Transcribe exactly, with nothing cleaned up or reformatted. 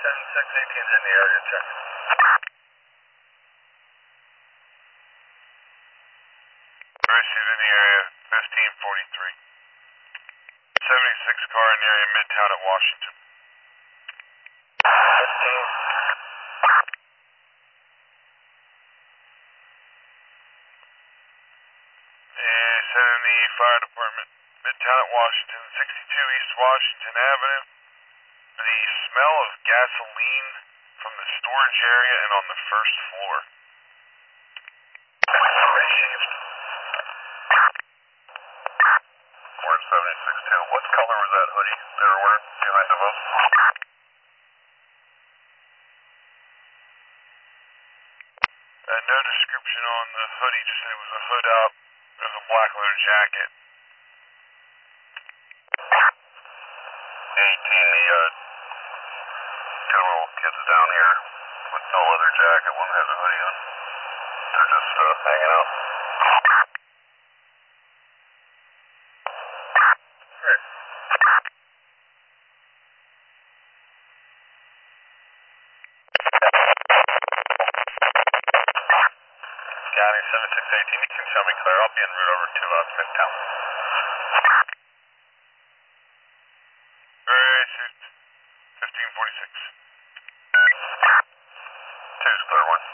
seventy-six eighteen's in the area, check. Alright, she's in the area, fifteen forty-three. seventy-six car in the area, Midtown at Washington. fifteen. And sending the fire department, Midtown at Washington, sixty-two East Washington Avenue. The smell of gasoline from the storage area and on the first floor. Received. Orange seventy-six two. What color was that hoodie they were wearing behind the boat? Uh, no description on the hoodie, just said it was a hood up. It was a black leather jacket. eighteen, the uh, two little kids down here with no leather jacket. One has a hoodie on. They're just uh, hanging out. Great. Scotty, seventy-six eighteen, you can show me clear. I'll be en route over to uh, Midtown. Alright, fifteen forty-six. Two's clear, one.